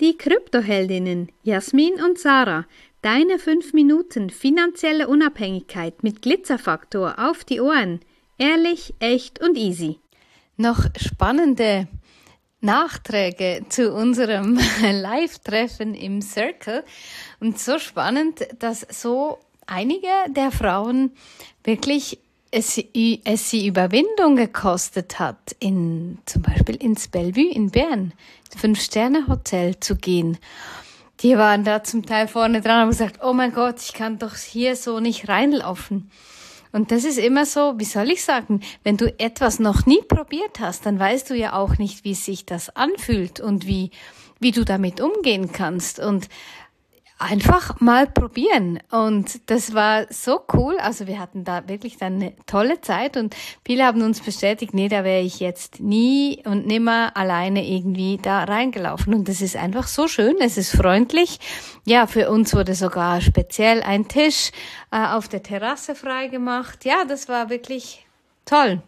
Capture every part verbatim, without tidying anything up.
Die Kryptoheldinnen Jasmin und Sarah. Deine fünf Minuten finanzielle Unabhängigkeit mit Glitzerfaktor auf die Ohren. Ehrlich, echt und easy. Noch spannende Nachträge zu unserem Live-Treffen im Circle. Und so spannend, dass so einige der Frauen wirklich es, es sie Überwindung gekostet hat, in, zum Beispiel ins Bellevue in Bern, Fünf-Sterne-Hotel zu gehen. Die waren da zum Teil vorne dran und haben gesagt, oh mein Gott, ich kann doch hier so nicht reinlaufen. Und das ist immer so, wie soll ich sagen, wenn du etwas noch nie probiert hast, dann weißt du ja auch nicht, wie sich das anfühlt und wie, wie du damit umgehen kannst. Und einfach mal probieren. Und das war so cool. Also wir hatten da wirklich dann eine tolle Zeit und viele haben uns bestätigt, nee, da wäre ich jetzt nie und nimmer alleine irgendwie da reingelaufen. Und das ist einfach so schön. Es ist freundlich. Ja, für uns wurde sogar speziell ein Tisch äh, auf der Terrasse freigemacht. Ja, das war wirklich toll.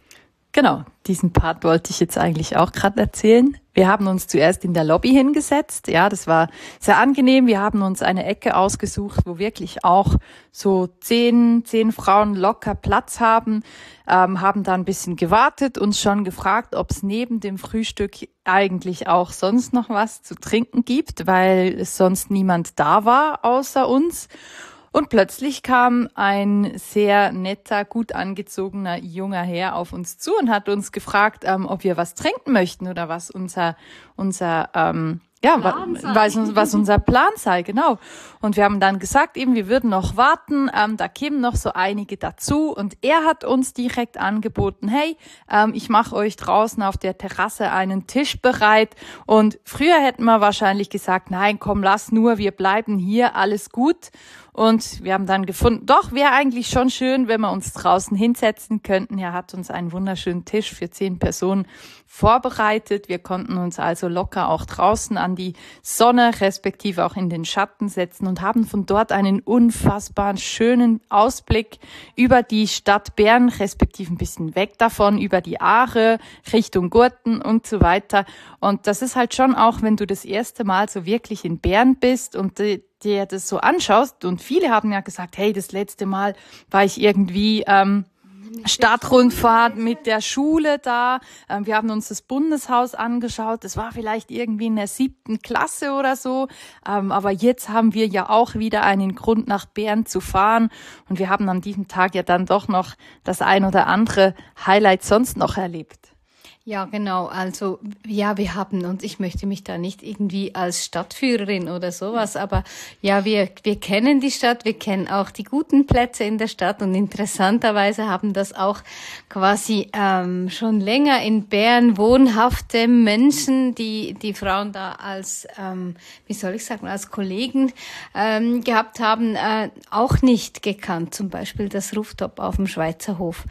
Genau, diesen Part wollte ich jetzt eigentlich auch gerade erzählen. Wir haben uns zuerst in der Lobby hingesetzt. Ja, das war sehr angenehm. Wir haben uns eine Ecke ausgesucht, wo wirklich auch so zehn, zehn Frauen locker Platz haben, ähm, haben da ein bisschen gewartet, uns schon gefragt, ob es neben dem Frühstück eigentlich auch sonst noch was zu trinken gibt, weil es sonst niemand da war außer uns. Und plötzlich kam ein sehr netter, gut angezogener junger Herr auf uns zu und hat uns gefragt, ähm, ob wir was trinken möchten oder was unser unser ähm, ja was, was unser Plan sei, genau. Und wir haben dann gesagt, eben wir würden noch warten, ähm, da kämen noch so einige dazu. Und er hat uns direkt angeboten, hey, ähm, ich mache euch draußen auf der Terrasse einen Tisch bereit. Und früher hätten wir wahrscheinlich gesagt, nein, komm, lass nur, wir bleiben hier, alles gut. Und wir haben dann gefunden, doch, wäre eigentlich schon schön, wenn wir uns draußen hinsetzen könnten. Er hat uns einen wunderschönen Tisch für zehn Personen vorbereitet. Wir konnten uns also locker auch draußen an die Sonne, respektive auch in den Schatten setzen und haben von dort einen unfassbar schönen Ausblick über die Stadt Bern, respektive ein bisschen weg davon, über die Aare, Richtung Gurten und so weiter. Und das ist halt schon auch, wenn du das erste Mal so wirklich in Bern bist und die, dir das so anschaust, und viele haben ja gesagt, hey, das letzte Mal war ich irgendwie ähm, Stadtrundfahrt mit der Schule da. Ähm, wir haben uns das Bundeshaus angeschaut. Das war vielleicht irgendwie in der siebten Klasse oder so. Ähm, aber jetzt haben wir ja auch wieder einen Grund, nach Bern zu fahren. Und wir haben an diesem Tag ja dann doch noch das ein oder andere Highlight sonst noch erlebt. Ja, genau. Also, ja, wir haben, und ich möchte mich da nicht irgendwie als Stadtführerin oder sowas, aber ja, wir, wir kennen die Stadt, wir kennen auch die guten Plätze in der Stadt und interessanterweise haben das auch quasi ähm, schon länger in Bern wohnhafte Menschen, die die Frauen da als, ähm, wie soll ich sagen, als Kollegen ähm, gehabt haben, äh, auch nicht gekannt. Zum Beispiel das Rooftop auf dem Schweizer Hof.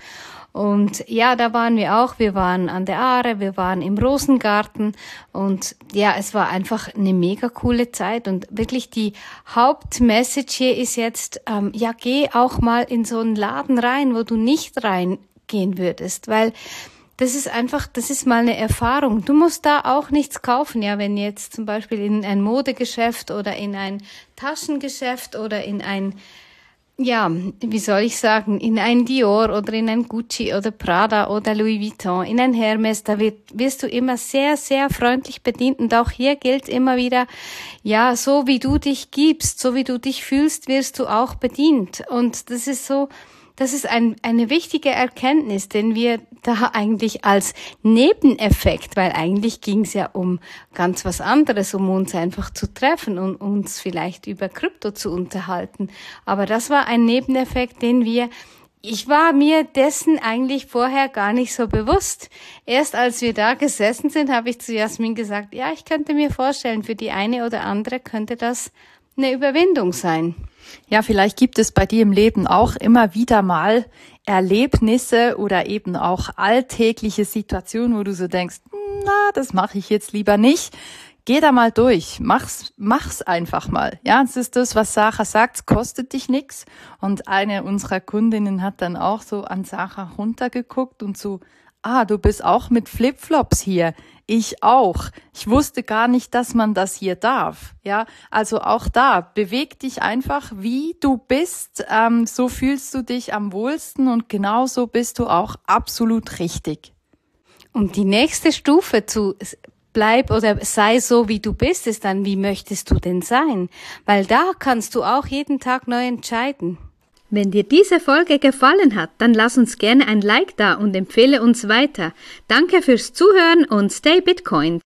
Und ja, da waren wir auch. Wir waren an der Aare, wir waren im Rosengarten und ja, es war einfach eine mega coole Zeit. Und wirklich die Hauptmessage hier ist jetzt, ähm, ja, geh auch mal in so einen Laden rein, wo du nicht reingehen würdest, weil das ist einfach, das ist mal eine Erfahrung. Du musst da auch nichts kaufen, ja, wenn jetzt zum Beispiel in ein Modegeschäft oder in ein Taschengeschäft oder in ein, ja, wie soll ich sagen, in ein Dior oder in ein Gucci oder Prada oder Louis Vuitton, in ein Hermes, da wird, wirst du immer sehr, sehr freundlich bedient. Und auch hier gilt immer wieder, ja, so wie du dich gibst, so wie du dich fühlst, wirst du auch bedient. Und das ist so, das ist ein, eine wichtige Erkenntnis, den wir da eigentlich als Nebeneffekt, weil eigentlich ging es ja um ganz was anderes, um uns einfach zu treffen und uns vielleicht über Krypto zu unterhalten. Aber das war ein Nebeneffekt, den wir, ich war mir dessen eigentlich vorher gar nicht so bewusst. Erst als wir da gesessen sind, habe ich zu Jasmin gesagt, ja, ich könnte mir vorstellen, für die eine oder andere könnte das eine Überwindung sein. Ja, vielleicht gibt es bei dir im Leben auch immer wieder mal Erlebnisse oder eben auch alltägliche Situationen, wo du so denkst, na, das mache ich jetzt lieber nicht. Geh da mal durch, mach's, mach's einfach mal. Ja, es ist das, was Sarah sagt, es kostet dich nichts. Und eine unserer Kundinnen hat dann auch so an Sarah runtergeguckt und so Ah, du bist auch mit Flipflops hier. Ich auch. Ich wusste gar nicht, dass man das hier darf. Ja, also auch da, beweg dich einfach, wie du bist. Ähm, so fühlst du dich am wohlsten und genauso bist du auch absolut richtig. Und die nächste Stufe zu bleib oder sei so, wie du bist, ist dann, wie möchtest du denn sein? Weil da kannst du auch jeden Tag neu entscheiden. Wenn dir diese Folge gefallen hat, dann lass uns gerne ein Like da und empfehle uns weiter. Danke fürs Zuhören und stay Bitcoin.